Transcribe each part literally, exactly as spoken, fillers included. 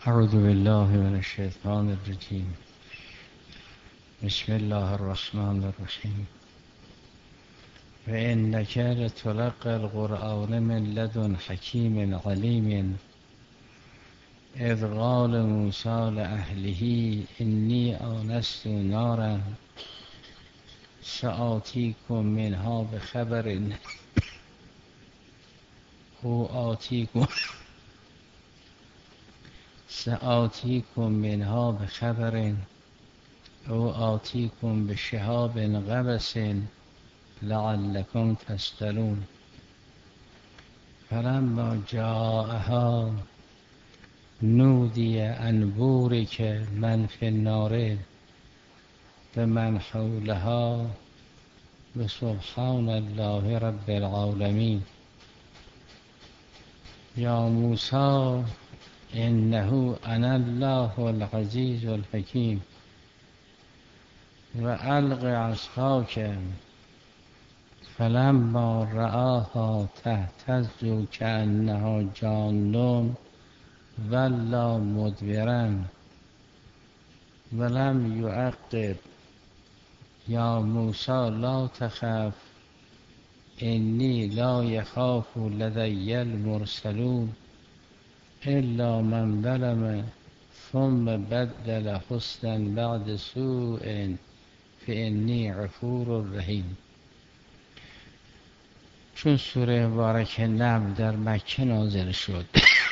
اعوذ بالله من الشیطان الرجیم. بسم الله الرحمن الرحیم. و انک لتلقی القرآن من لدن حکیم علیم اذ قال موسی لأهله انی آنست نارا سآتیکم منها بخبر او آتیکم سآتیکم منها بخبر او آتیکم بشهاب قبس لعلکم تصطلون. فلما جاءها نودی ان بورک من فی النار بمن حولها بسبحان الله رب العالمین. یا موسی انه انا الله العزیز الحکیم و الق عصاک فلما رآها تهتز کأنها جان ولا مدبرا ولم یعقب. یا موسی لا تخف انی لا یخاف لدی المرسلون الا من ظلم ثم بدل حسنا بعد سوء فانی غفور رحیم. چون سوره مبارک نمل در مکه نازل شد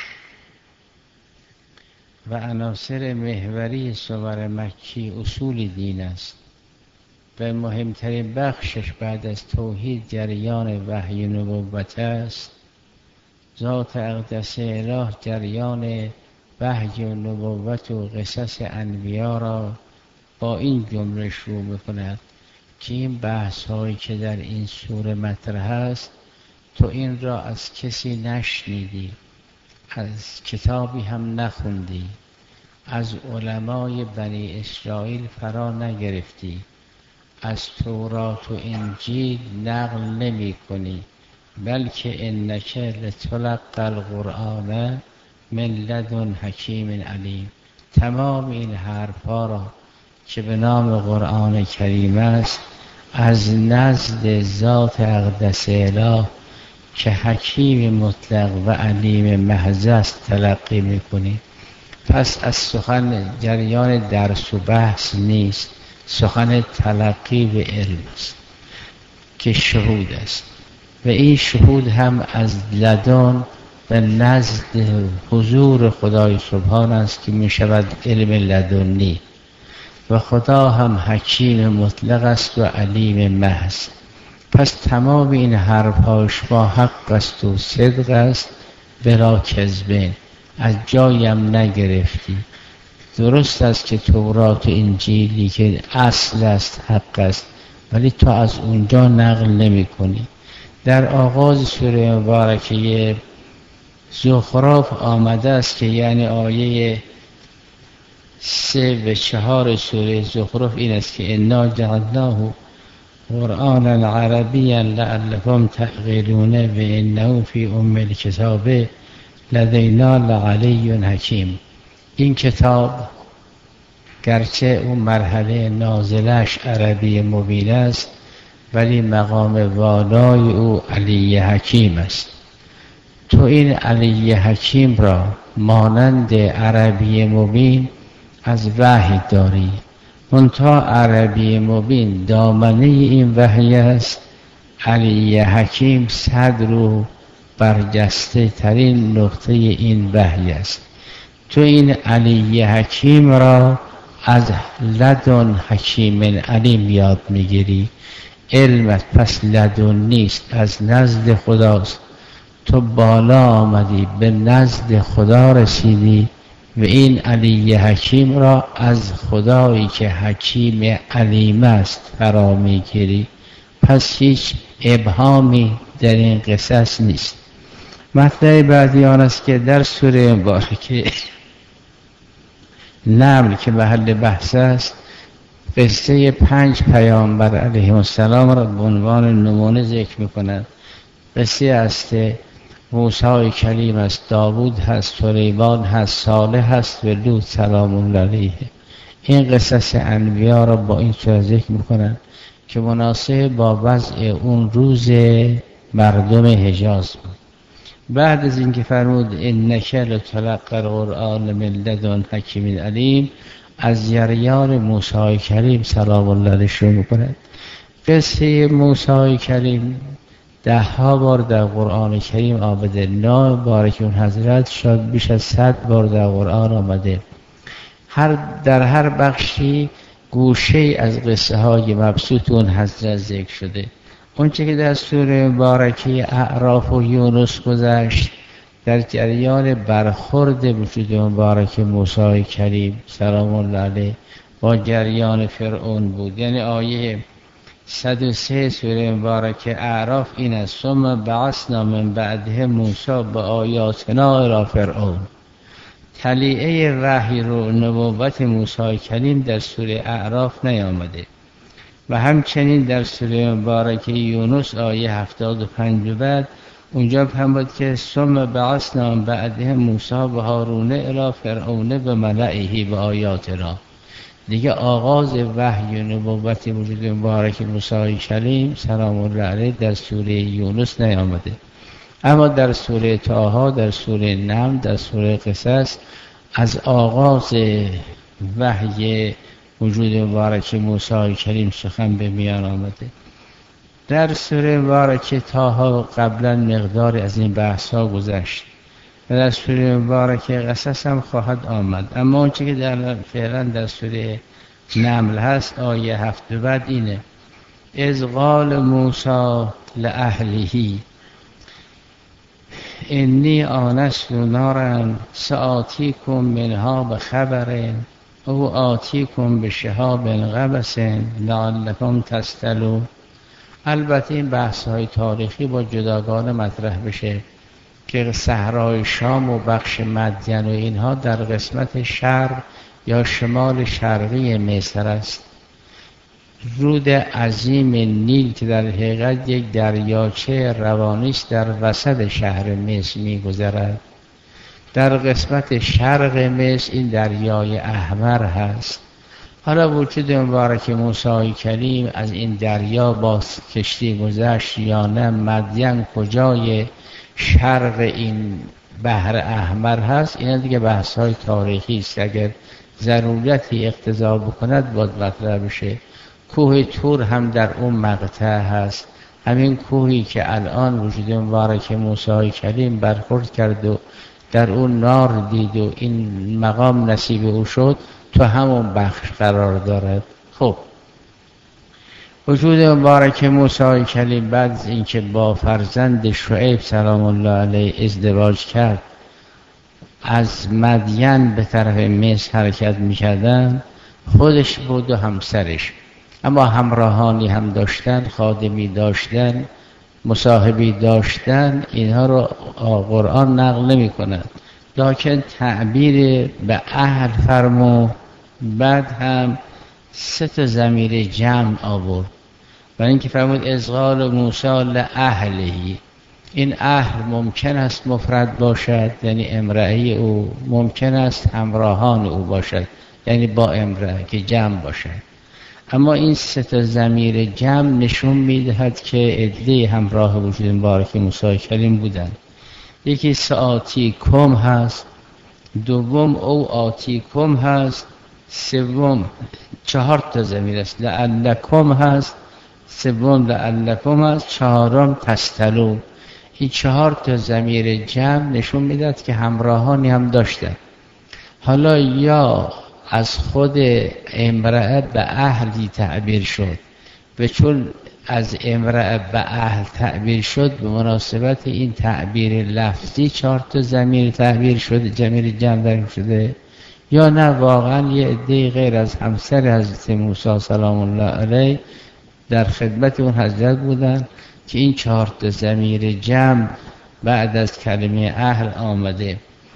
و عناصر محوری سور مکی اصول دین است و مهمترین بخشش بعد از توحید جریان وحی نبوت است، ذات اقدس اله جریان وحی و نبوت و قصص انبیا را با این جمله شروع می‌کند که این بحث هایی که در این سوره مطرح است تو این را از کسی نشنیدی، از کتابی هم نخوندی، از علمای بنی اسرائیل فرا نگرفتی، از تورات و انجیل نقل نمی کنی، بلکه انک لتلقی القرآن من لدن حکیم علیم. تمام این حرفا را که به نام قرآن کریم است از نزد ذات اقدس اله که حکیم مطلق و علیم محض است تلقی میکنی. پس از سخن جریان درس و بحث نیست، سخن تلقی به علم است که شهود است و این شهود هم از لدن به نزد حضور خدای سبحان است که می شود علم لدنی و خدا هم حکیم مطلق است و علیم محض. پس تمام این حرفهاش با حق است و صدق است بلا کذبین، از جایم نگرفتی. درست است که تورات و انجیلی که اصل است حق است ولی تو از اونجا نقل نمی کنی. در آغاز سوره مبارکه زخرف آمده است که یعنی آیه سه و چهار سوره زخرف این است که انا جعلناه قرآنا عربیا لعلکم تعقلون و انه فی ام الکتاب لدینا لعلی حکیم. این کتاب گرچه اون مرحله نازلش عربی مبین است ولی مقام والای او علی حکیم است. تو این علی حکیم را مانند عربی مبین از وحی داری، منتها عربی مبین دامنه این وحی است، علی حکیم صدر و برجسته ترین نقطه این وحی است. تو این علی حکیم را از لدن حکیم علیم یاد میگیری. علمت پس لدن نیست، از نزد خداست. تو بالا آمدی، به نزد خدا رسیدی و این علی حکیم را از خدایی که حکیم علیم است فرا میگیری. پس هیچ ابهامی در این قصص نیست. مطلب بعدی آن است که در سوره مبارکه نمل که محل بحث است قصه پنج پیامبر علیهم السلام را به عنوان نمونه ذکر می‌کند. قصه است موسی کلیم است، داوود هست، سلیمان هست، صالح هست و لوط سلام علیه. این قصص انبیا را با این صورت ذکر میکنن که مناسب با وضع اون روز مردم حجاز بود. بعد از اینکه فرمود انک لتلقی القرآن من لدن حکیم علیم، از جریان موسی کلیم سلام الله علیه شروع میکنند. قصه موسی کلیم ده ها بار در قرآن کریم آمده، نام بارک اون حضرت شاید بیش از صد بار در قرآن آمده. هر در هر بخشی گوشه از قصه های مبسوط اون حضرت ذکر شده. اونچه که در سوره مبارکه اعراف و یونس گذشت در جریان برخورد وجود مبارک موسی کلیم سلام الله علیه با جریان فرعون بود. یعنی آیه صد و سه سوره مبارکه اعراف این است: ثم بعثنا من بعده موسی بآیاتنا الی فرعون. طلیعه وحی رو نبوت موسی کلیم در سوره اعراف نیامده و همچنین در سوره مبارکه یونس آیه هفتاد و پنج بعد اونجا هم بود که ثم بعثنا من بعده موسی و هارون الی فرعون و ملئه و آیاتنا. دیگه آغاز وحی و نبوت وجود مبارک موسی کلیم سلام الله علیه در سوره یونس نیامده، اما در سوره طه، در سوره نمل، در سوره قصص از آغاز وحی وجود مبارک موسی کلیم سخن به میان آمده. در سوره مبارک طه قبلا مقداری از این بحث ها گذشت و در سوره مبارک قصص هم خواهد آمد، اما اونچه که در فعلا در سوره نمل هست آیه هفت بعد اینه: اذ قال موسی لأهله انی آنست نارا سآتیکم منها بخبر او آتیکم بشهاب قبس لعلکم تصطلون. البته این بحث های تاریخی با جداگانه مطرح بشه که صحرای شام و بخش مدین و اینها در قسمت شرق یا شمال شرقی مصر است. رود عظیم نیل که در حقیقت یک دریاچه روانی است در وسط شهر مصر می‌گذرد. در قسمت شرق مصر این دریای احمر هست. حالا وجود مبارک موسی کلیم از این دریا با کشتی گذشت یا نه، مدین کجای شرق این بحر احمر هست، اینا دیگه بحث های تاریخی است. اگر ضرورتی اقتضا بکند باید مطرح بشه. کوه طور هم در اون مقطع هست، همین کوهی که الان وجود مبارک موسی کلیم برخورد کرد و در اون نار دید و این مقام نصیب او شد تو همون بخش قرار دارد. خب وجود مبارک موسی کلیم بعد از اینکه با فرزند شعیب سلام الله علیه ازدواج کرد از مدین به طرف مصر حرکت میکردن، خودش بود و همسرش، اما همراهانی هم داشتن، خادمی داشتن، مصاحبی داشتن. اینها رو قرآن نقل نمی کند، لکن تعبیر به اهل فرمو. بعد هم سه تا ضمیر جمع آورد و اینکه فرمود اذ قال موسی لأهله. این اهل ممکن است مفرد باشد یعنی امرأه او، ممکن است همراهان او باشد یعنی با امرأه که جمع باشد، اما این سه تا ضمیر جمع نشون میدهد که عده همراه وجود مبارک موسی کلیم بودند. یکی سآتیکم هست، دوم او آتیکم هست، سوم چهار تا ضمیر است، لعلکم هست، سوم لعلکم هست، چهارم تستلو. این چهار تا ضمیر جمع نشون میدهد که همراهانی هم داشتن. حالا یا از خود امرأه به اهلی تعبیر شد و چون از امرأه به اهل تعبیر شد به مناسبت این تعبیر لفظی چهار تا ضمیر تعبیر شده، ضمیر جمع در شده، یا نه واقعا یه عده غیر از همسر حضرت موسی سلام الله علیه در خدمت اون حضرت بودن که این چهار تا ضمیر جمع بعد از کلمه اهل آمده.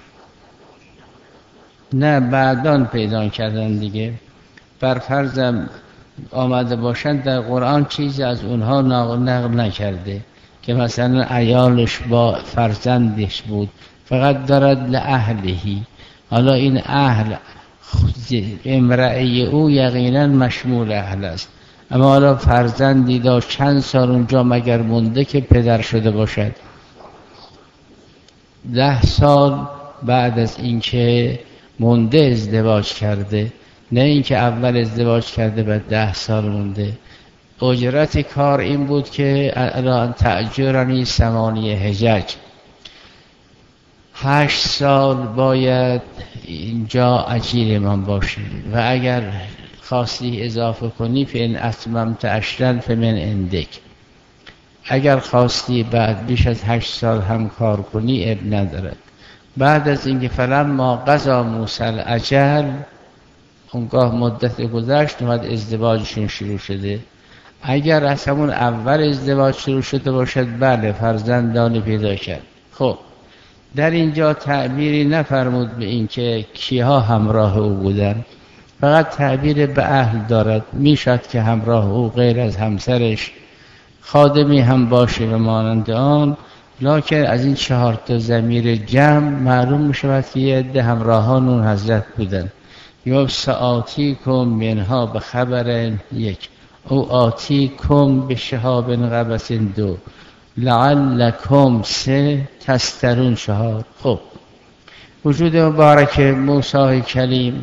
نه بعدان پیدا کردن دیگه، بر فرضم آمده باشند در قرآن چیزی از اونها نقل نقل نکرده که مثلا عیالش با فرزندش بود، فقط دارد لأهلهی. حالا این اهل امرأه او یقینا مشمول اهل است، اما حالا فرزندی داشت چند سال اونجا مگر مونده که پدر شده باشد؟ ده سال بعد از اینکه مونده ازدواج کرده، نه اینکه اول ازدواج کرده بعد ده سال مونده. اجرت کار این بود که الان تأجرنی ثمانیه حجج، هشت سال باید اینجا اجیر من باشی و اگر خواستی اضافه کنی فإن اتممت عشرا فمن عندک، اگر خواستی بعد بیش از هشت سال هم کار کنی اب ندارد. بعد از اینکه فلما قضا موسی الاجل، اونگاه مدت گذشت اومد ازدواجشون شروع شده. اگر از همون اول ازدواج شروع شده باشد بله فرزندانی پیدا کرد. خب در اینجا تعبیری نفرمود به این که کیها همراه او بودن، فقط تعبیر به اهل دارد. میشد که همراه او غیر از همسرش خادمی هم باشه و مانند آن، لکن از این چهار تا ضمیر جمع معلوم میشود که یه عده همراهان اون حضرت بودن. یا سآتی کم منها به خبر یک، او آتی کم به شهاب قبس دو، لعلکم سه، تسترون چهار. خب وجود مبارک موسی کلیم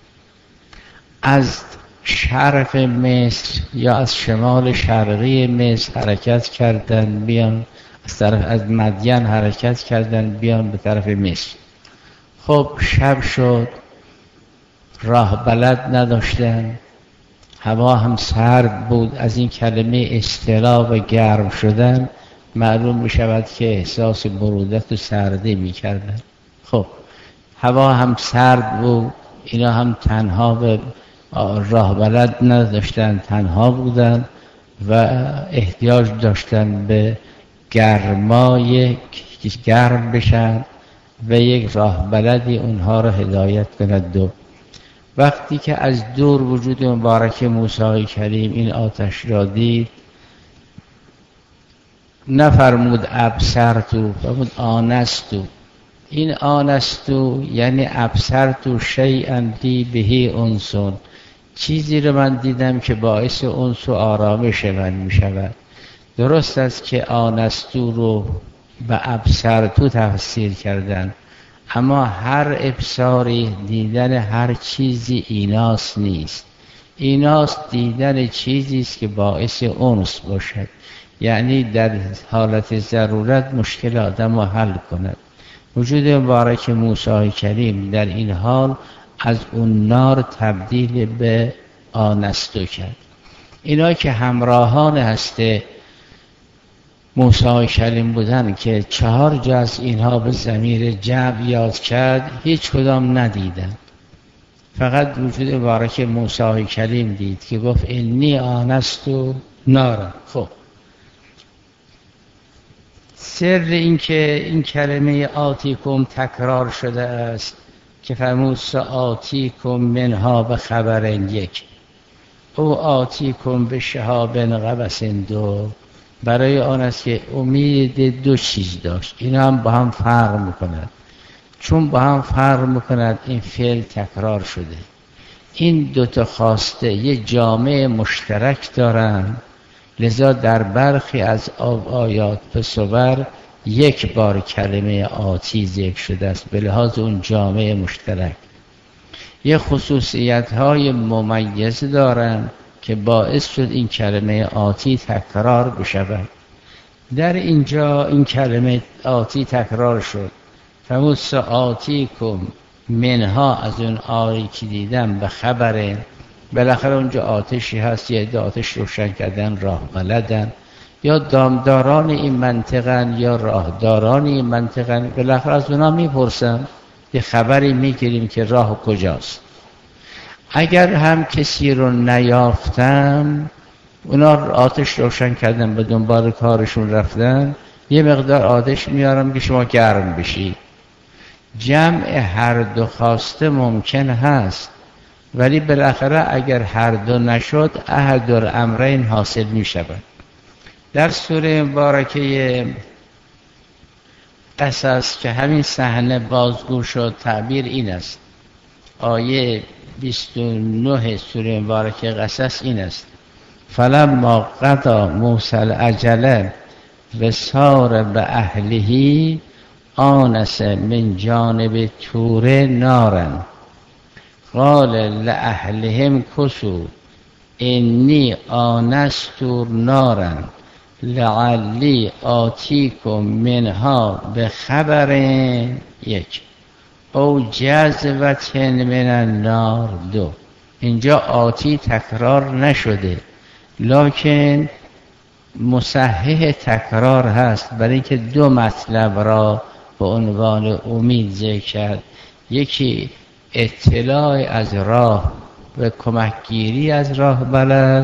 از شرق مصر یا از شمال شرقی مصر حرکت کردن بیان، از طرف از مدین حرکت کردن بیان به طرف مصر. خب شب شد، راه بلد نداشتن، هوا هم سرد بود. از این کلمه اضطراب و گرم شدن معلوم می شود که احساس برودت و سردی می کردن. خب هوا هم سرد بود، اینا هم تنها به راه بلد نداشتن، تنها بودن و احتیاج داشتن به گرمای که گرم بشن و یک راه بلدی اونها را هدایت کند. دو وقتی که از دور وجود مبارک موسی کریم این آتش را دید، نفرمود ابصرتو، فرمود آنستو. این آنستو یعنی ابصرتو شیئا لی بهی انسون، چیزی رو من دیدم که باعث انس و آرامش من می شود. درست است که آنستو رو به ابصرتو تفسیر کردن، اما هر ابصاری دیدن هر چیزی ایناست نیست. ایناست دیدن چیزی است که باعث انس باشد، یعنی در حالت ضرورت مشکل آدم رو حل کند. وجود مبارک موسی کریم در این حال از اون نار تبدیل به آنستو کرد. اینا که همراهان هسته موسی کلیم بودن که چهار جا از اینها به ضمیر جمع یاد کرد، هیچ کدام ندیدن، فقط وجود مبارک موسی کلیم دید که گفت انی آنستو نارا. خب سر این که این کلمه آتیکم تکرار شده است که فرمود سآتیکم منها به خبر یک، او آتیکم به شهاب قبس دو، برای آن است که امید دو چیز داشت. اینا هم با هم فرق میکند، چون با هم فرق میکند این فعل تکرار شده. این دوتا خواسته یه جامعه مشترک دارن، لذا در برخی از آیات به صور یک بار کلمه آتی ذکر شده است به لحاظ اون جامعه مشترک. یه خصوصیت های ممیز دارن که باعث شد این کلمه آتی تکرار بشود. در اینجا این کلمه آتی تکرار شد، فرمود سآتیکم منها، از اون آیی که دیدم به خبره. بالاخره اونجا آتشی هست، یه عده آتش روشن کردن، راه بلدن، یا دامداران این منطقن یا راهداران این منطقن. بالاخره از اونا میپرسم، یه خبری میگیریم که راه کجاست. اگر هم کسی رو نیافتم، اونا آتش روشن کردن به دنبال کارشون رفتن، یه مقدار آتش میارم که شما گرم بشی. جمع هر دو خواسته ممکن هست، ولی بالاخره اگر هر دو نشد احد الامرین حاصل می شود. در سوره مبارکه قصص که همین صحنه بازگو شد، تعبیر این است، آیه بیست و نه سوره مبارکه قصص این است: فلما قضی موسی الاجل و سار به اهله آنس من جانب طور نارا قال لاهلهم کثوا انی آنست نارا لعلی آتیکم منها به خبر یک او جذوة من النار دو. اینجا آتی تکرار نشده لکن مصحح تکرار هست، برای اینکه دو مطلب را به عنوان امید ذکر کرد. یکی اطلاع از راه و کمکگیری از راه بلد،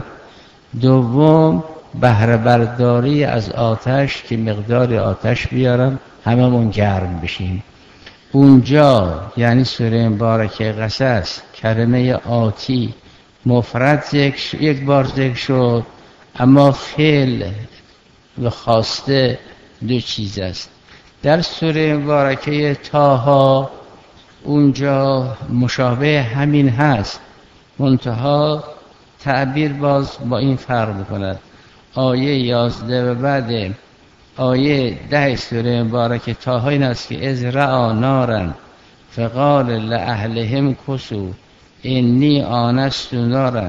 دوم بهره برداری از آتش که مقدار آتش بیارم هممون گرم بشیم. اونجا یعنی سوره مبارکه قصص کلمه آتی مفرد ذکر یک بار ذکر شد، اما فعل و خواسته دو چیز است. در سوره مبارکه طه اونجا مشابه همین هست، منتها تعبیر باز با این فرق می‌کند. آیه یازده و بعد آیه ده سوره مبارکه طه این است که اذ رأى نارا فقال لاهلهم کثوا انی آنست نارا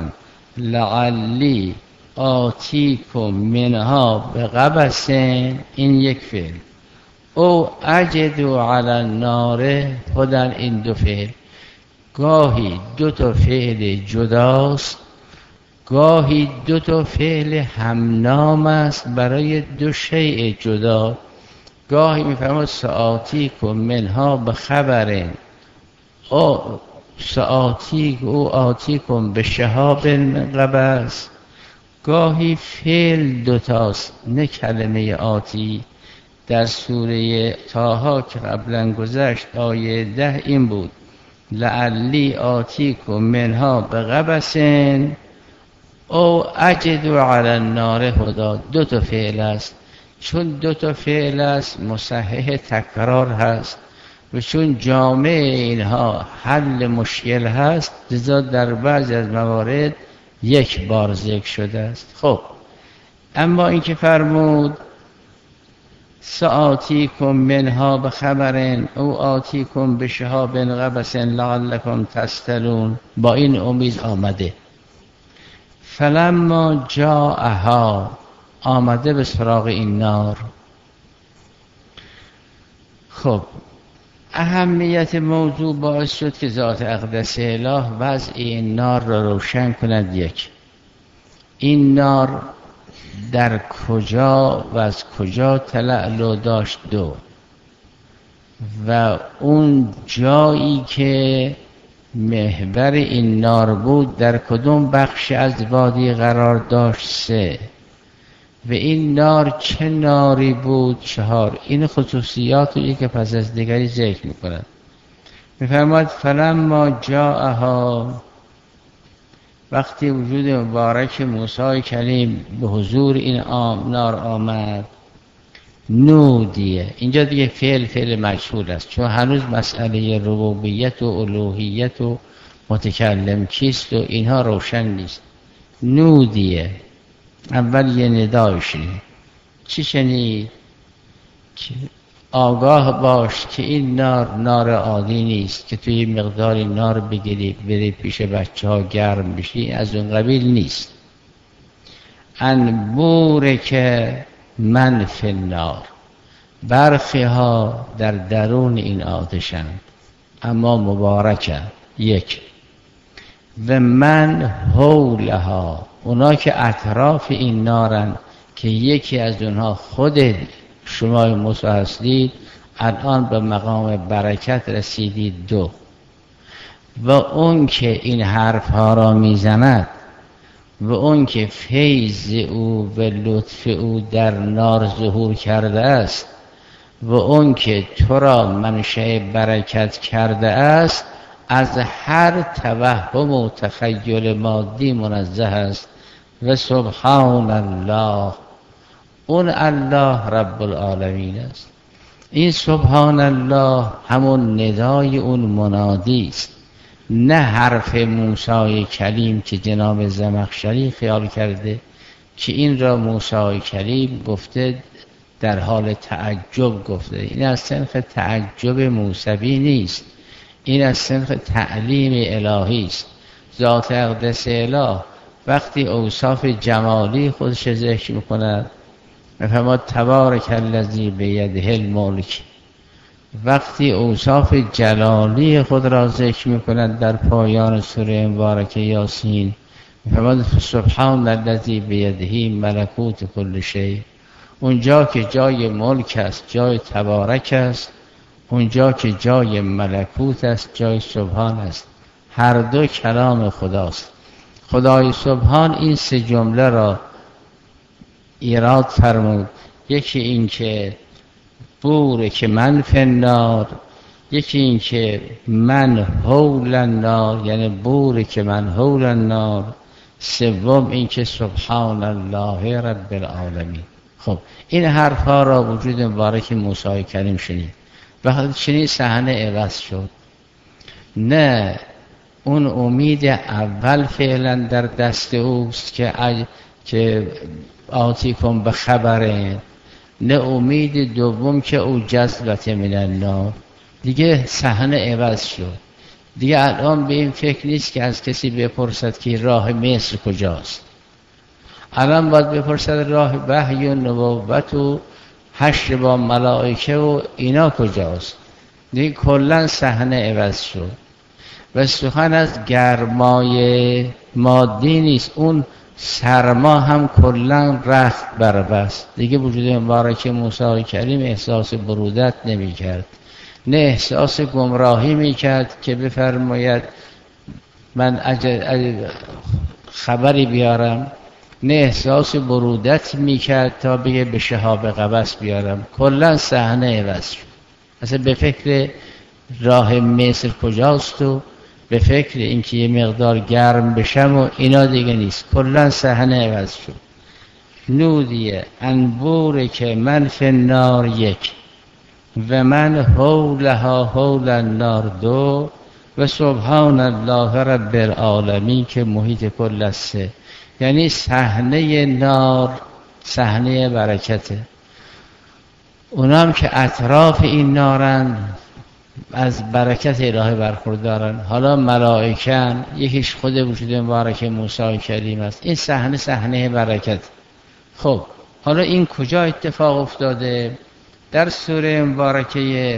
لعلی آتیکم منها بقبس، این یک فعل، او اجد علی النار هدی، این دو فعل. گاهی دو تا فعل جداست، گاهی دو تا فعل همنام است برای دو شیء جدا. گاهی میفرماد سآتیکم منها بخبر او سآتیک او آتیکم بشهاب قبس. گاهی فعل دوتاست نه کلمه آتی. در سوره طه که قبلا گذشت آیه ده این بود لعلی آتیکم منها بقبس او اجد علی النار هدی. دو تا فعل است، چون دو تا فعل است مصحح تکرار هست و چون جامع اینها حل مشکل هست لذا در بعضی از موارد یک بار ذکر شده است. خب اما این که فرمود سآتیکم منها بخبر او آتیکم بشهاب قبس لعلکم تصطلون، با این امید آمده. فلما جاءها، آمده به سراغ این نار. خب اهمیت موضوع باعث شد که ذات اقدس اله وضع این نار را روشن کند. یک، این نار در کجا و از کجا تلألؤ داشت. دو، و اون جایی که محور این نار بود در کدوم بخش از وادی قرار داشت. سه، و این نار چه ناری بود. چهار، این خصوصیات رو که پس از دیگری ذکر می‌کند. می‌فرماید فلما جاءها، وقتی وجود مبارک موسی کلیم به حضور این نار آمد، نودیه. اینجا دیگه فعل فعل مجهول است، چون هنوز مسئله ربوبیت و الوهیت و متکلم کیست و اینها روشن نیست. نودیه، اول یه ندای شنید. چی شنید؟ که آگاه باش که این نار نار عادی نیست که توی مقدار نار بگیری بری پیش بچه ها گرم بشی، از اون قبیل نیست. انبور که من فی النار، برخی ها در درون این آتشند اما مبارکه. یک، و من حولها، اونا که اطراف این نارن که یکی از اونها خود شما موسی هستید، الان به مقام برکت رسیدید. دو، و اون که این حرف ها را میزند و اون که فیض او و لطف او در نار ظهور کرده است و اون که تو را منشأ برکت کرده است، از هر توهم و تخیل مادی منزه است. و سبحان الله، اون الله رب العالمین است. این سبحان الله همون ندای اون منادی است، نه حرف موسی کلیم که جناب زمخشری خیال کرده که این را موسی کلیم گفته در حال تعجب گفته. این از صنف تعجب موسوی نیست، این از صنف تعلیم الهی است. ذات اقدس اله وقتی اوصاف جمالی خودش ذکر میکند میفرماد تبارک الذی بیده الملک، وقتی اوصاف جلالی خود را ذکر میکند در پایان سوره مبارکه یاسین میفرماد سبحان الذی بیده ملکوت کل شیء. اونجا که جای ملک است جای تبارک است، اونجا که جای ملکوت است جای سبحان است. هر دو کلام خداست. خدای سبحان این سه جمله را ایراد فرمود. یکی این که بوره که من فنار، یکی این که من حول النار یعنی بوره که من حول النار، سوم این که سبحان الله رب العالمین. خب این حرفها را وجود مبارک موسی کریم شنید. وقتی شنید صحنه عوض شد. نه اون امید اول فعلا در دست اوست که عج... که آتی کن به خبره، نه امید دوم که او جذبت من النار. دیگه صحنه عوض شد. دیگه الان به این فکر نیست که از کسی بپرسد که راه مصر کجاست. الان باید بپرسد راه وحی و نبوت و حشر با ملائکه و اینا کجاست. دیگه کلن صحنه عوض شد و سخن از گرمای مادی نیست، اون سرما هم کلن رخت بربست. دیگه وجود مبارک موسی کریم احساس برودت نمی کرد، نه احساس گمراهی می کرد که بفرماید من اجل خبری بیارم، نه احساس برودت می کرد تا بگه به شهاب قبس بیارم. کلن صحنه عوض شد. اصلا به فکر راه مصر کجاست و به فکر اینکه یه مقدار گرم بشم و اینا دیگه نیست. کلن صحنه عوض شد. نودیه انبور که من فی النار یک و من حولها حول النار دو و سبحان الله رب العالمین که محیط کل است. یعنی صحنه نار صحنه برکته. اونام که اطراف این نارن از برکت الهی برخوردارن. حالا ملائکن، یکیش خود وجود مبارک موسی کریم است. این صحنه صحنه برکت. خب حالا این کجا اتفاق افتاده؟ در سوره مبارکه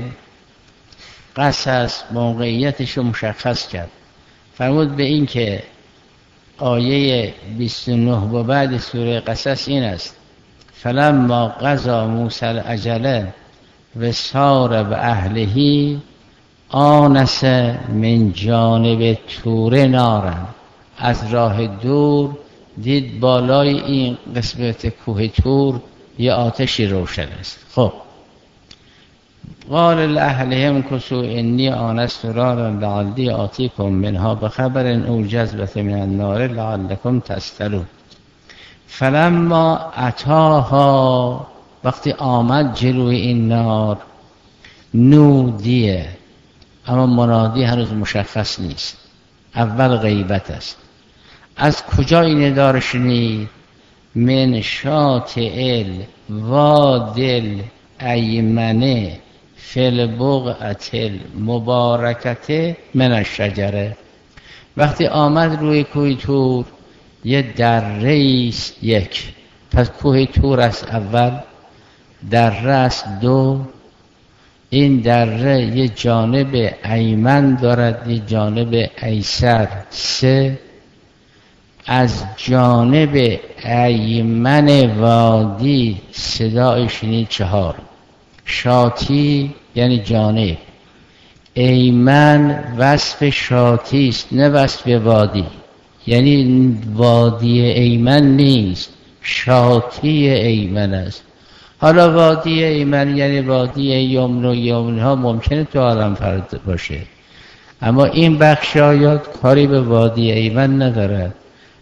قصص موقعیتش رو مشخص کرد. فرمود به این که آیه بیست و نه و بعد سوره قصص این است فلما قضی موسی الاجل و سار به اهلهی آنس من جانب طور نارن. از راه دور دید بالای این قسمت کوه طور یه آتشی روشن است. خب قال لأهلهم کثوا انی آنست نارا لعلی آتیکم منها بخبر او جذبة من النار لعلکم تستلون. فلما اتاها، وقتی آمد جلوی این نار، نودیه، اما منادی هنوز مشخص نیست، اول غیبت است. از کجا این ندار شنید؟ من شاطئ الوادی الایمنه فی البقعة المبارکة من الشجره. وقتی آمد روی کوه طور یه دره است یک، پس کوه طور است اول، دره است دو. این دره یه جانب ایمن دارد یه جانب ایسر سه. از جانب ایمن وادی صدای شنید چهار. شاطی یعنی جانب، ایمن وصف شاطی است نه وصف وادی، یعنی وادی ایمن نیست، شاطی ایمن است. حالا وادی ایمن یعنی وادی یمن و یمن ها ممکنه تو عالم فرد باشه، اما این بخش آیات کاری به وادی ایمن ندارد.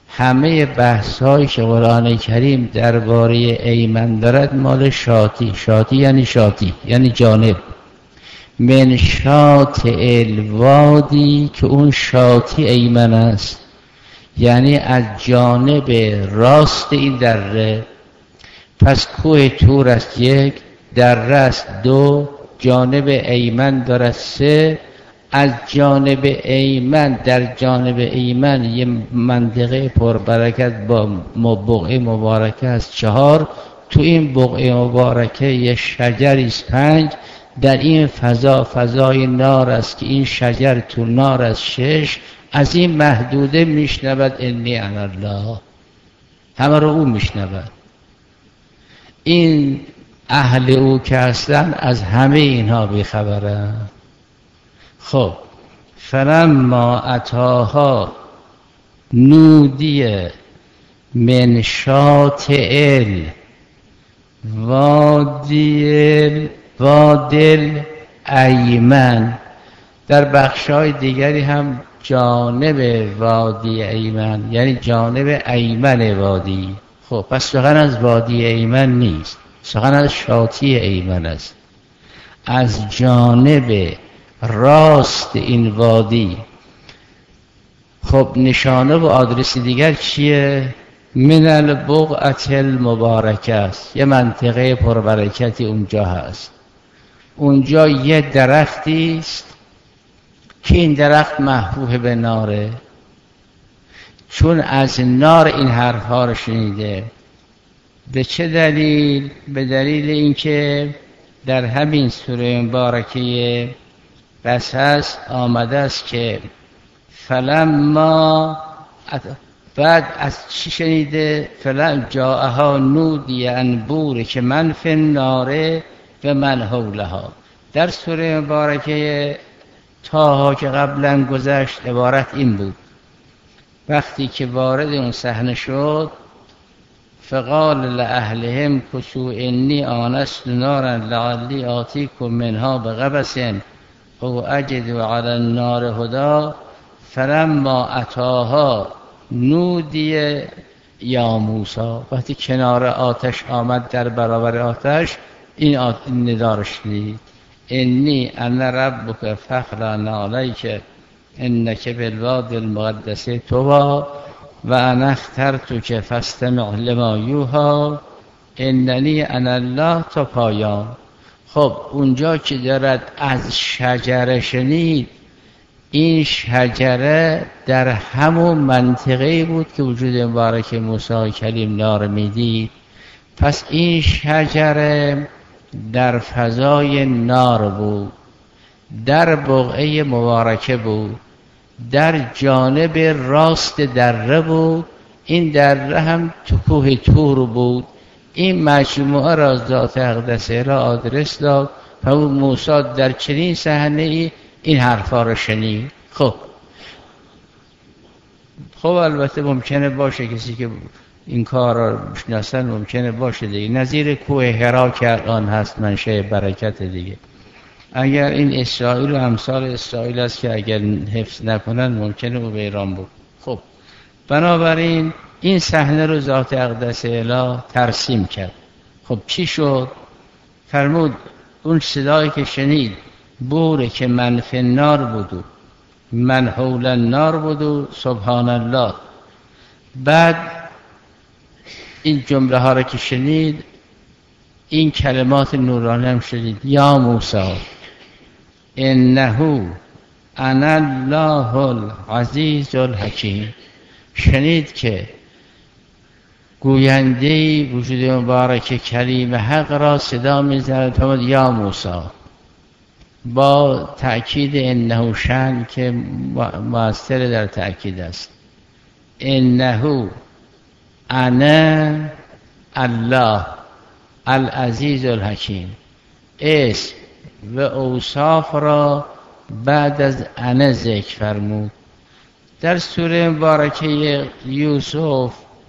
همه بحث هایی که قرآن کریم درباره ایمن دارد مال شاطی. شاطی یعنی شاطی یعنی جانب، من شاطئ الوادی، که اون شاطی ایمن است، یعنی از جانب راست این دره. پس کوه تور است یک، دره است دو، جانب ایمن دارد سه. از جانب ایمن، در جانب ایمن یه منطقه پربرکت با بقعه مبارکه است چهار. تو این بقعه مبارکه یه شجری است پنج. در این فضا فضای نار است که این شجر تو نار است شش. از این محدوده میشنود انی انا الله، همه رو او میشنود. این اهل او که هستن از همه اینها بیخبرن. خب فلما اتاها نودی من شاطئ الوادی وادل ایمن. در بخشای دیگری هم جانب وادی ایمن یعنی جانب ایمن وادی. خب پس سخن از وادی ایمن نیست، سخن از شاطئ ایمن است، از جانب راست این وادی. خب نشانه و آدرس دیگر چیه؟ من البقعة المبارکه است، یه منطقه پربرکتی اونجا هست. اونجا یه درختی است که این درخت محبوب به ناره، چون از نار این حرفها رو شنیده. به چه دلیل؟ به دلیل اینکه در همین سوره مبارکه قصص آمده است که فلما، بعد از چی شنیده؟ فلما جاءها نودی ان بورک من فی النار و من حولها. در سوره مبارکه طه که قبلا گذشت عبارت این بود، وقتی که وارد اون صحنه شد فقال لأهلهم کثوا انی آنست نارا لعلی آتیکم منها بقبس او اجد علی النار هدی فلما اتاها نودی یا موسی. وقتی کنار آتش آمد در برابر آتش این ندا را شنید، انی انا ربک فاخلع علیک انک بالوادی المقدس طوی و انا اخترتک فاستمع لما یوحی اننی انا الله تا پایان. خب اونجا که دارد از شجره شنید، این شجره در همون منطقه بود که وجود مبارک موسی کلیم نار میدید. پس این شجره در فضای نار بود، در بقعه مبارکه بود، در جانب راست دره بود. این دره هم تو کوه تور بود. این مجموعه را ذات اقدسه را آدرس داد و اون موسی در چنین صحنه ای این حرفا را شنید. خب خب البته ممکنه باشه کسی که این کار را بشناسن ممکنه باشه دیگه، نظیر کوه هرا که الان هست منشأ برکت دیگه. اگر این اسرائیل و امثال اسرائیل است که اگر حفظ نکنن ممکنه او به ایران بود. خب بنابراین این صحنه رو ذات اقدس اله ترسیم کرد. خب چی شد؟ فرمود اون صدایی که شنید بوره که من فی النار بودو من حول النار بودو سبحان الله. بعد این جمله ها رو که شنید این کلمات نورانی هم شنید، یا موسی انه انا الله العزیز الحکیم. شنید که گوینده وجود مبارک کلیم حق را صدا می‌زند، فرمود یا موسی، با تأکید انه شن که مؤثر در تأکید است. انه انا الله العزیز الحکیم، اسم و اوصاف را بعد از انا ذکر فرمود. در سوره مبارکه یوسف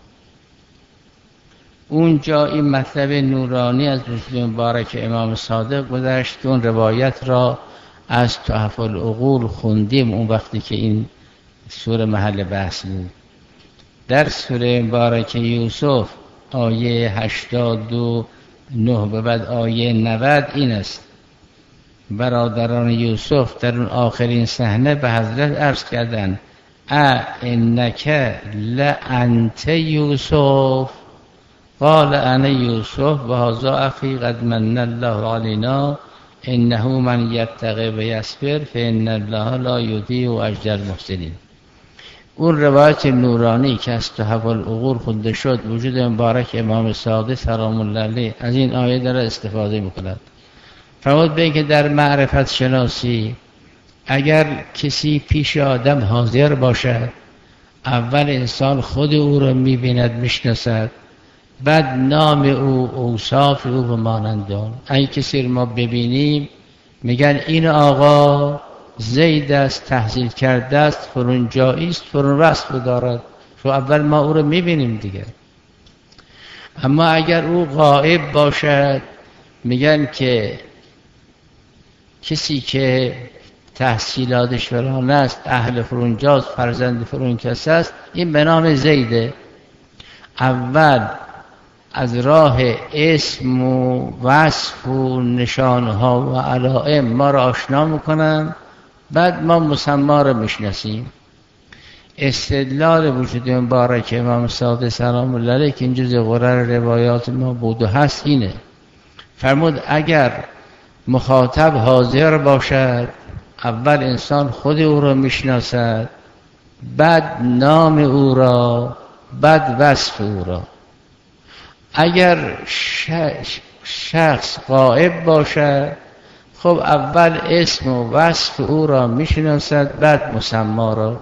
اونجا این مطلب نورانی از وجود مبارک امام صادق گذشت که اون روایت را از تحف العقول خوندیم اون وقتی که این سوره محل بحث بود. در سوره مبارکه یوسف آیه هشتاد و نه به بعد آیه نود این است: برادران یوسف در اون آخرین صحنه به حضرت عرض کردند ا انک لانت یوسف قال انا یوسف و هذا اخی قد من الله علینا انه من یتقی و یصبر فان الله لا یضیع اجر المحسنین. اون روایت نورانی که از تحف العقول خونده شد وجود مبارک امام صادق سلام الله علیه از این آیه داره استفاده میکند. فرمود به اینکه در معرفت شناسی اگر کسی پیش آدم حاضر باشد، اول انسان خود او را میبیند میشناسد، بعد نام او، اوصاف او و مانند آن. اگه کسی رو ما ببینیم میگن این آقا زید است، تحصیل کرده است، فرون جایی است، فرون وصف دارد، تو اول ما او رو میبینیم دیگه. اما اگر او غائب باشد میگن که کسی که تحصیلاتش فران است، اهل فرونجاز، فرزند فرون کس است، این به نام زیده. اول از راه اسم و وصف و نشانها و علائم ما را آشنا میکنن، بعد ما مسما را میشناسیم. استدلال وجود مبارک امام صادق سلام الله علیه که این جزء غرر روایات ما بود و هست اینه. فرمود اگر مخاطب حاضر باشد، اول انسان خود او را میشناسد، بعد نام او را، بعد وصف او را. اگر شخص غائب باشد، خب اول اسم و وصف او را میشناسد، بعد مسما را.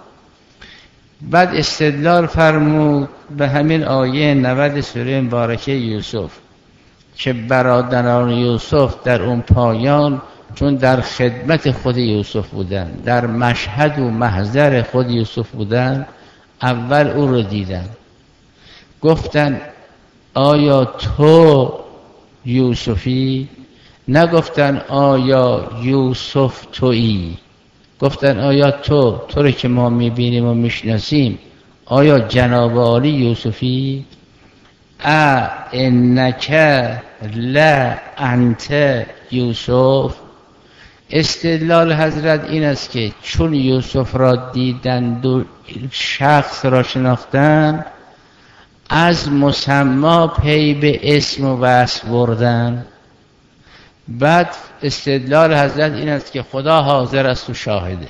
بعد استدلال فرمود به همین آیه نود سوره مبارکه یوسف که برادران یوسف در اون پایان چون در خدمت خود یوسف بودن، در مشهد و محضر خود یوسف بودن، اول او رو دیدن، گفتن آیا تو یوسفی؟ نگفتن آیا یوسف تویی، گفتن آیا تو تو رو که ما میبینیم و میشناسیم آیا جناب عالی یوسفی؟ ا انک لا انت یوسف. استدلال حضرت این است که چون یوسف را دیدند و شخص را شناختند، از مسما پی به اسم و وصف بردن. بعد استدلال حضرت این است که خدا حاضر است و شاهده.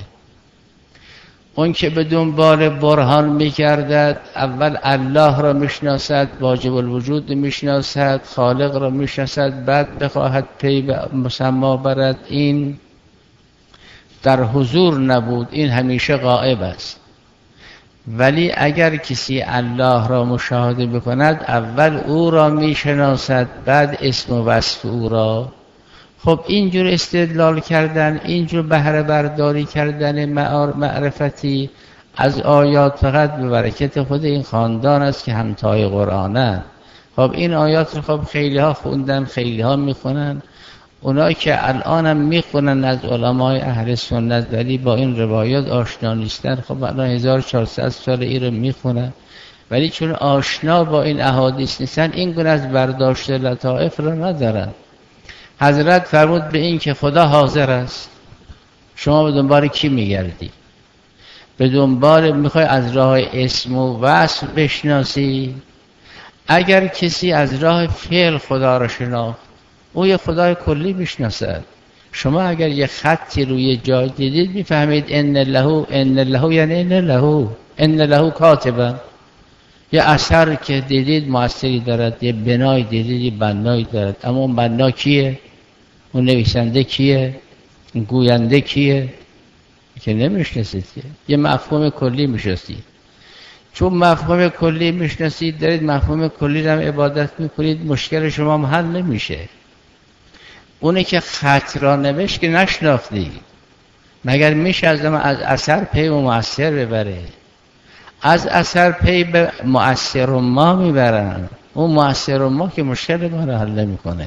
اون که به دنبال برهان می‌گردد، اول الله را میشناسد، واجب الوجود میشناسد، خالق را میشناسد، بعد بخواهد پی به مسما برد، این در حضور نبود، این همیشه غائب است. ولی اگر کسی الله را مشاهده بکند، اول او را میشناسد، بعد اسم و وصف او را. خب اینجور استدلال کردن، اینجور بهره برداری کردن معرفتی از آیات فقط به برکت خود این خاندان است که همتای قرآنه. خب این آیات رو خب خیلی ها خوندن، خیلی ها میخونن، اونایی که الان هم میخونن از علمای اهل سنت ولی با این روایات آشنا نیستن، خب الان هزار و چهارصد سال این رو میخونن، ولی چون آشنا با این احادیث نیستن، این گونه از برداشت لطائف رو ندارن. حضرت فرمود به این که خدا حاضر است. شما به دنبال کی میگردی؟ به دنبال میخوای از راه اسم و وصف بشناسی؟ اگر کسی از راه فعل خدا را شناخت، او یه خدای کلی میشناسد. شما اگر یه خطی روی جای دیدید میفهمید ان له، ان له یعنی ان له، ان له کاتبا. یه اثر که دیدید مؤثری دارد، یه بنای دیدید یه بنایی دارد، اما اون بنا کیه؟ اون نویسنده کیه؟ اون گوینده کیه؟ که نمیشناسید که. یه مفهوم کلی میشناسید. چون مفهوم کلی میشناسید، دارید مفهوم کلی رو هم عبادت میکنید، مشکل شما هم حل نمیشه. اونه که خط را نوشت که نشناختید، مگر میشه از از اثر پی و مؤثر ببره؟ از اثر پی به مؤثر ما میبرن، اون مؤثر ما که مشکل ما رو حل نمیکنه.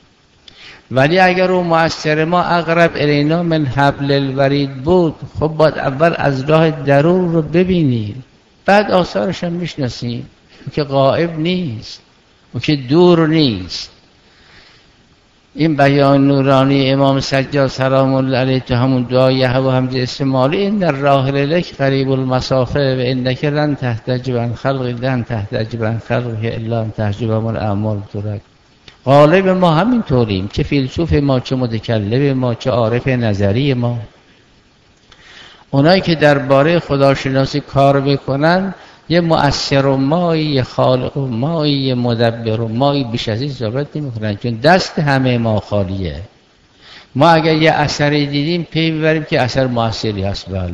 ولی اگر اون مؤثر ما اقرب الینا من حبل الورید بود، خب باید اول از راه درون رو ببینید. بعد آثارش هم میشناسیم که غائب نیست و که دور نیست. این بیان نورانی امام سجاد سلام الله علیه تو همون دعای هوا همز استعمالی این در راحل لک قریب المسافه و انک لن تحتجب عن خلق لن تحتجب عن خلقه الا ان تحجب من اعمال ترک. غالب ما همین طوریم، چه فیلسوف ما، چه متکلم ما، چه عارف نظری ما. اونایی که درباره خداشناسی کار بکنن یه مؤثر و مایی، یه خالق و مایی، یه مدبر و مایی، بیش از این صحبت نمی‌کنن، چون دست همه ما خالیه. ما اگر یه اثری دیدیم پی ببریم که اثر مؤثری هست. بله،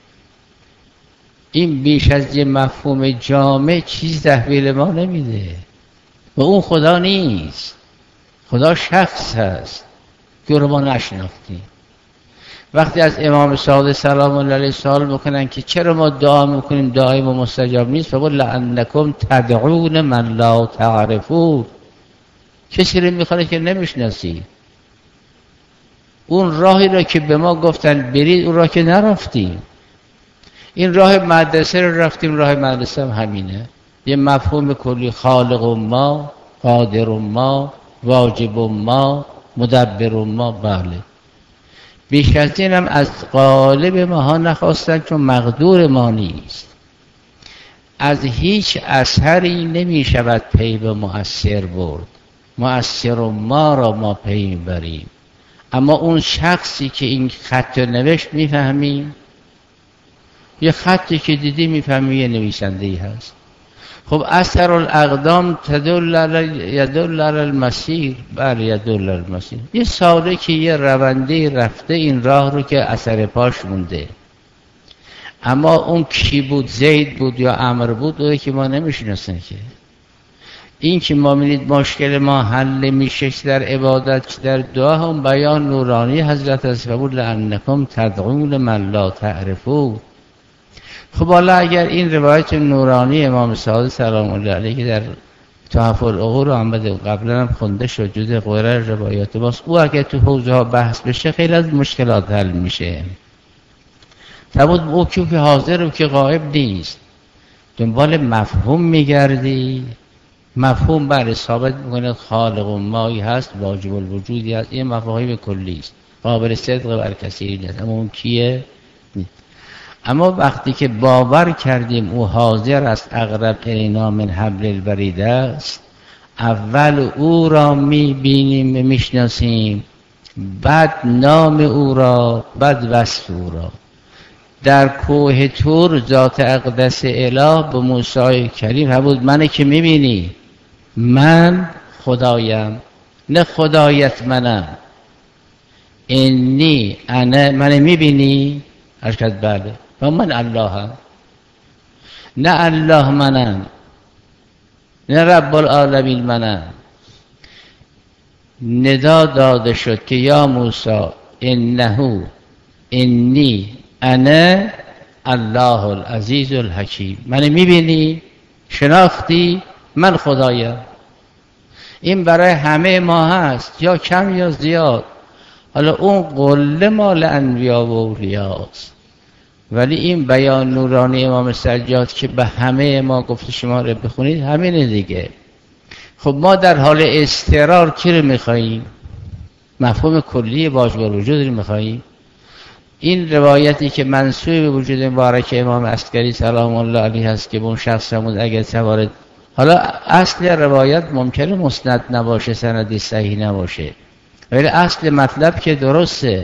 این بیش از یه مفهوم جامع چیز تحویل ما نمیده و اون خدا نیست. خدا شخص هست که رو ما نشناختیم. وقتی از امام صادق سلام الله علیه سوال میکنن که چرا ما دعا میکنیم دعای ما مستجاب نیست، فقال لانکم تدعون من لا تعرفون. کسی رو میخواد که نمیشناسید. اون راهی را که به ما گفتن برید اون راه که نرفتیم. این راه مدرسه رو رفتیم، راه مدرسه هم همینه، یه مفهوم کلی، خالق ما، قادر ما، واجب ما، مدبر ما. بله، بیش از این هم از قالب ماها نخواستن چون مقدور ما نیست. از هیچ اثری نمی شود پی به مؤثر برد. مؤثر ما را ما پی میبریم، اما اون شخصی که این خط نوشت میفهمیم. یه خطی که دیدی میفهمی یه نویسنده‌ای هست. خب اثر الاقدام تدل علی یدل علی المسیر. بله، یدل علی المسیر. یه ساده که یه رونده رفته این راه رو که اثر پاش مونده، اما اون کی بود، زید بود یا عمرو بود، اون که ما نمیشناسیم. که این که ما می‌بینید مشکل ما حل میشه در عبادت، در دعا، هم بیان نورانی حضرت است. فقل لانکم تدعون من لا تعرفون. خب حالا اگر این روایت نورانی امام صادق سلام الله علیه که در تحف العقول آمده قبلا هم خونده شد، جز غیر روایات باست، او اگر تو حوزه ها بحث بشه خیلی از مشکلات حل میشه. تبود او که حاضر و که غائب نیست، دنبال مفهوم میگردی. مفهوم بر ثابت میکنه خالق و مایی هست، واجب الوجودی هست. این مفاهیم کلی است، قابل صدق بر کسی نیست، اما اون کیه؟ اما وقتی که باور کردیم او حاضر است، اقرب الینا من حبل الورید است، اول او را میبینیم، میشناسیم، بعد نام او را، بعد وصف او را. در کوه طور ذات اقدس اله به موسی کریم فرمود منه که میبینی، من خدایم، نه خدایت منم. انی انا، من میبینی؟ ارشد بله، و من الله هم. نه الله منم، نه رب العالمین منم. ندا داده شد که یا موسی انه انی انا الله العزیز الحکیم. من میبینی؟ شناختی؟ من خدایم. این برای همه ما هست، یا کم یا زیاد. حالا اون قله مال انبیا و اولیاست، ولی این بیان نورانی امام سجاد که به همه ما گفته شما رو بخونید همینه دیگه. خب ما در حال استقرار کی رو میخواییم؟ مفهوم کلی واجب الوجود رو میخواییم؟ این روایتی که منسوب به وجود مبارک امام عسکری سلام الله علیه هست که به اون شخص فرمود اگر سوارد، حالا اصل روایت ممکنه مسند نباشه، سندی صحیح نباشه، ولی اصل مطلب که درسته.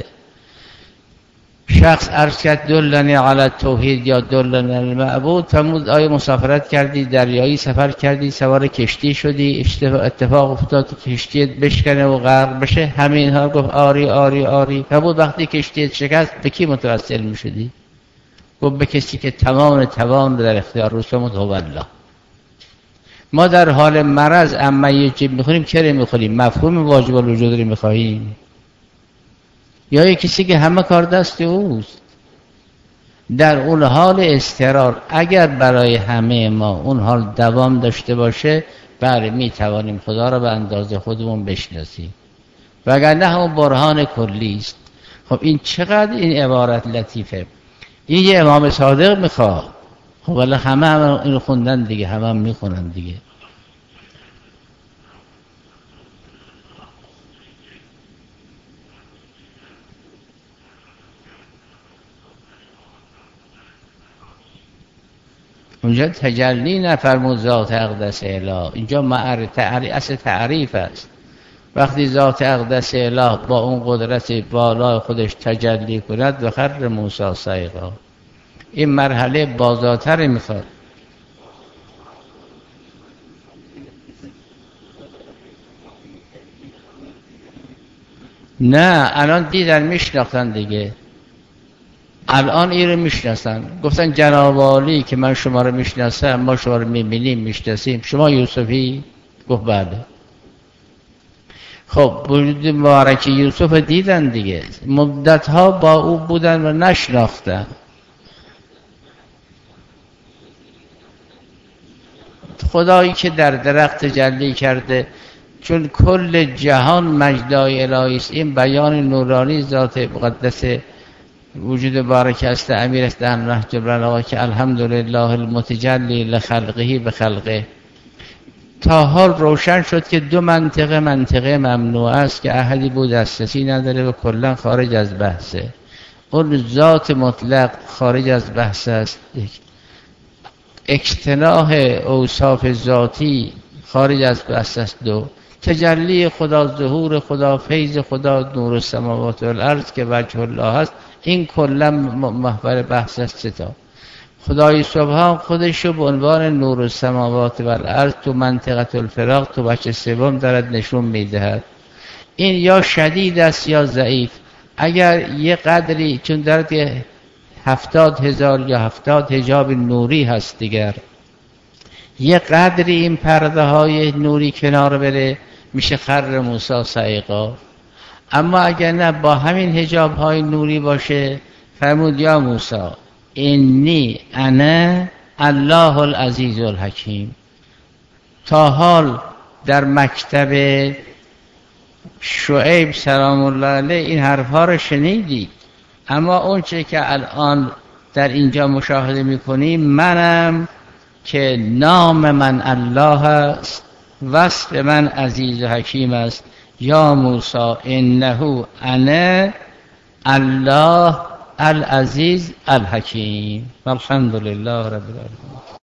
شخص عرض کرد دلنی علی توحید یا دلنی علی المعبود. فرمود آیا مسافرت کردی، دریایی سفر کردی، سوار کشتی شدی، اتفاق افتاد کشتی بشکنه و غرق بشه؟ همه اینها گفت آری آری آری. فرمود وقتی کشتی شکست به کی متوسل میشدی؟ گفت به کسی که تمام توان در اختیار روست. فرمود هو الله. ما در حال مرض اما یجب میخونیم، چرا میخونیم؟ مفهوم واجب الوجود رو میخواهیم، یا یک کسی که همه کار دست اوست؟ در اون حال استقرار اگر برای همه ما اون حال دوام داشته باشه، بله میتوانیم خدا را به اندازه خودمون بشناسیم، وگرنه همون برهان کلی است. خب این چقدر این عبارت لطیفه. این یه امام صادق میخواد. خب ولی همه همه اینو خوندن دیگه، همه هم میخونن دیگه. اونجا تجلی نفرمود ذات اقدس اله، اینجا معرفت اصل تعریف است. وقتی ذات اقدس اله با اون قدرت بالای خودش تجلی کند و خر موسی صعقا، این مرحله بازاتر میخواد. نه الان دیدن میشناختن دیگه، الان این رو میشناسن. گفتن جناب عالی که من شما رو میشناسم، ما شما رو میبینیم میشناسیم، شما یوسفی؟ گفت بله. خب وجود مبارک یوسف دیدن دیگه، مدت ها با او بودن و نشناختن. خدایی که در درخت تجلی کرده، چون کل جهان مجدای الهی است، این بیان نورانی ذات مقدس وجود بارک است امیر است در نهج البلاغه که الحمدلله المتجلی لخلقه به خلقه. تا حال روشن شد که دو منطقه منطقه ممنوع است که احدی بود دسترسی نداره و کلا خارج از بحثه. اون ذات مطلق خارج از بحث است، اجتناح اوصاف ذاتی خارج از بحث است. دو تجلی خدا، ظهور خدا، فیض خدا، نور السماوات و الارض که وجه الله است، این کلا محور بحث است. ستا خدای سبحان خودشو به عنوان نور السماوات و الارض تو منطقه الفراق تو بچه سوم دارد نشون میدهد. این یا شدید است یا ضعیف. اگر یه قدری، چون در هفتاد هزار یا هفتاد حجاب نوری هست دیگر، یه قدری این پرده های نوری کنار بره میشه خر موسی صعقا. اما اگر نه با همین حجاب های نوری باشه، فرمود یا موسی انی انا الله العزیز الحکیم. تا حال در مکتب شعیب سلام الله علیه این حرفها رو شنیدید، اما اون چه که الان در اینجا مشاهده میکنیم، منم که نام من الله است، وصف من عزیز و حکیم است. یا موسی انه انا الله العزیز الحکیم. الحمدلله رب العالمین.